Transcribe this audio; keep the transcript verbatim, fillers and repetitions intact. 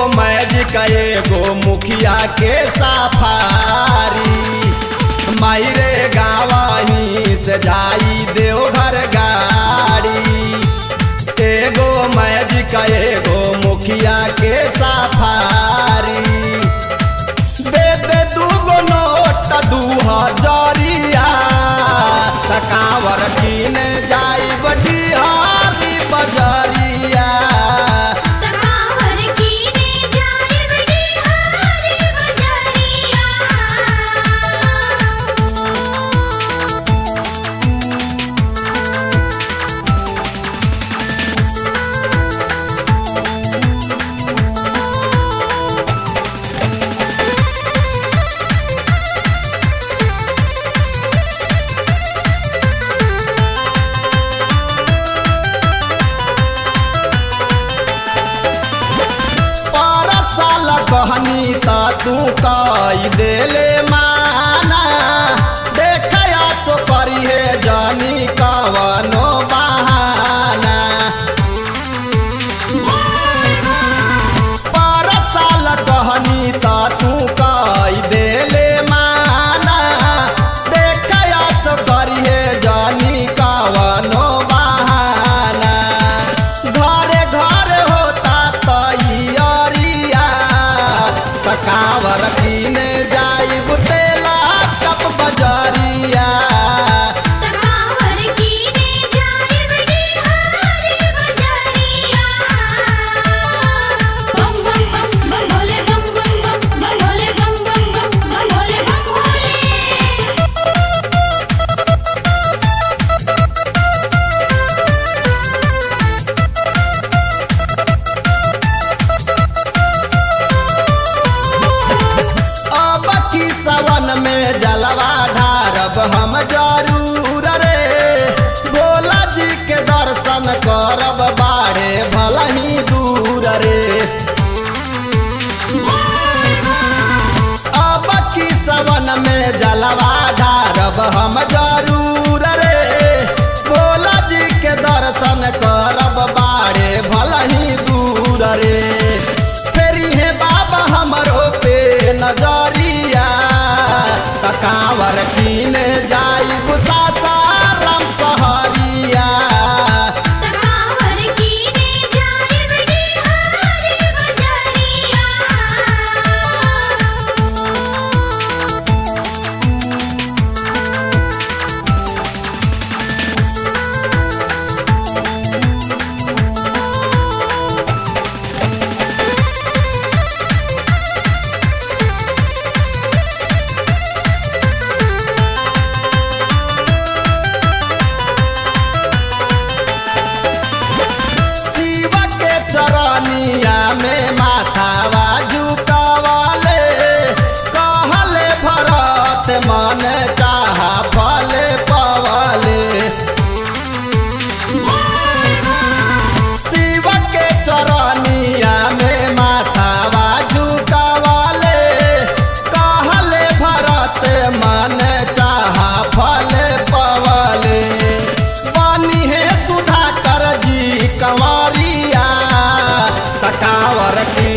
Magic एगो मुखिया के सफारी मायरे गावही से जाई देवघर गाड़ी। एगो मैजिक एगो मुखिया के सफारी दे दे दूगो नोट दू हजारिया तकावर कीने जाई बडिहारी बजरिया। कहनी ता तू कई देले माना देखया सो करी है जानी कवनो बहाना। पर साल कहनी ता तू कई देले माना देखया सो करी है जानी कवनो बहाना। घरे घरे होता तैयारिया तकावर कीने जाई बुतेला कप बजरिया। सावन में जलवा ढारब हम जरूर रे भोला जी के दर्शन करब बाड़े भलही दूर रे। अब की सावन में जलवा ढारब हम जरूर रे भोला जी के दर्शन करब बाड़े भलही दूर रे। फेरी है बाबा हमरो पे नजरिया तकावर कीने जाई बुसासा राम सहरिया। चरनिया में माथावा झुकावाले कहले भरत मन चाहा फले पवाले। शिव के चरनिया में माथावा झुकावाले कहले भरत मन चाहा फले पवाले। पानी है सुधाकर जी कंवरिया तकावर की